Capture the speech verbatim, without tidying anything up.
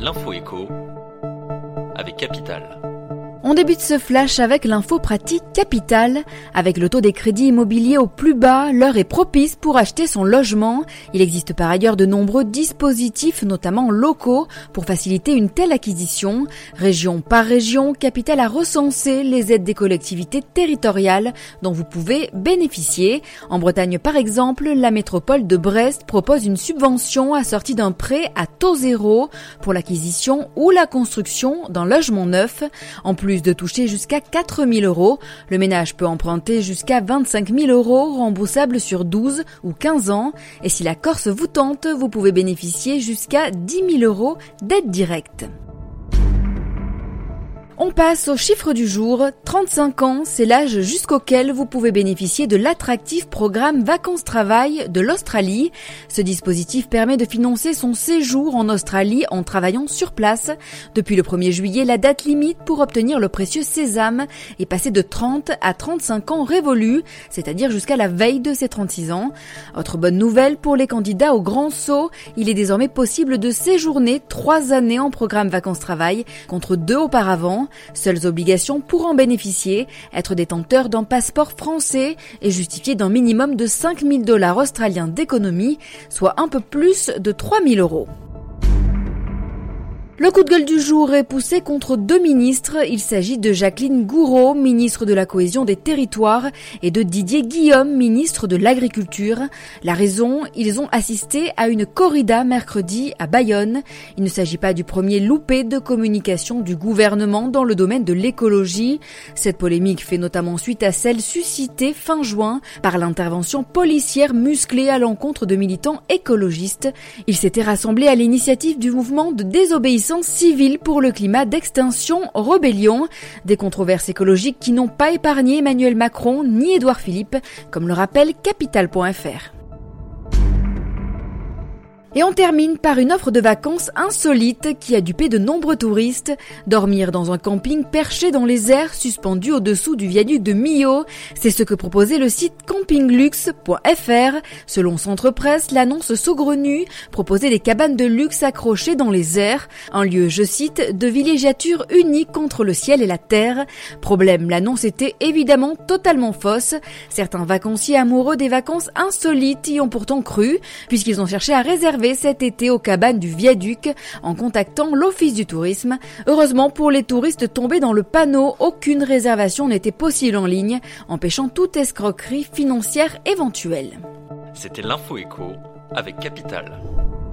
L'info éco avec Capital. On débute ce flash avec l'info pratique Capital. Avec le taux des crédits immobiliers au plus bas, l'heure est propice pour acheter son logement. Il existe par ailleurs de nombreux dispositifs, notamment locaux, pour faciliter une telle acquisition. Région par région, Capital a recensé les aides des collectivités territoriales dont vous pouvez bénéficier. En Bretagne par exemple, la métropole de Brest propose une subvention assortie d'un prêt à taux zéro pour l'acquisition ou la construction d'un logement neuf. En plus de toucher jusqu'à quatre mille euros, le ménage peut emprunter jusqu'à vingt-cinq mille euros, remboursables sur douze ou quinze ans. Et si la Corse vous tente, vous pouvez bénéficier jusqu'à dix mille euros d'aide directe. On passe au chiffre du jour. trente-cinq ans, c'est l'âge jusqu'auquel vous pouvez bénéficier de l'attractif programme Vacances-Travail de l'Australie. Ce dispositif permet de financer son séjour en Australie en travaillant sur place. Depuis le premier juillet, la date limite pour obtenir le précieux sésame est passée de trente à trente-cinq ans révolus, c'est-à-dire jusqu'à la veille de ses trente-six ans. Autre bonne nouvelle pour les candidats au grand saut, il est désormais possible de séjourner trois années en programme Vacances-Travail contre deux auparavant. Seules obligations pour en bénéficier, être détenteur d'un passeport français et justifier d'un minimum de cinq mille dollars australiens d'économie, soit un peu plus de trois mille euros. Le coup de gueule du jour est poussé contre deux ministres. Il s'agit de Jacqueline Gourault, ministre de la Cohésion des Territoires, et de Didier Guillaume, ministre de l'Agriculture. La raison, ils ont assisté à une corrida mercredi à Bayonne. Il ne s'agit pas du premier loupé de communication du gouvernement dans le domaine de l'écologie. Cette polémique fait notamment suite à celle suscitée fin juin par l'intervention policière musclée à l'encontre de militants écologistes. Ils s'étaient rassemblés à l'initiative du mouvement de désobéissance civile pour le climat d'Extinction Rebellion, des controverses écologiques qui n'ont pas épargné Emmanuel Macron ni Édouard Philippe, comme le rappelle Capital point F R. Et on termine par une offre de vacances insolite qui a dupé de nombreux touristes. Dormir dans un camping perché dans les airs, suspendu au-dessous du viaduc de Millau, c'est ce que proposait le site campingluxe point F R. Selon Centre Presse, l'annonce saugrenue proposait des cabanes de luxe accrochées dans les airs, un lieu, je cite, de villégiature unique contre le ciel et la terre. Problème, l'annonce était évidemment totalement fausse. Certains vacanciers amoureux des vacances insolites y ont pourtant cru, puisqu'ils ont cherché à réserver cet été aux cabanes du viaduc en contactant l'Office du tourisme. Heureusement pour les touristes tombés dans le panneau, aucune réservation n'était possible en ligne, empêchant toute escroquerie financière éventuelle. C'était l'info éco avec Capital.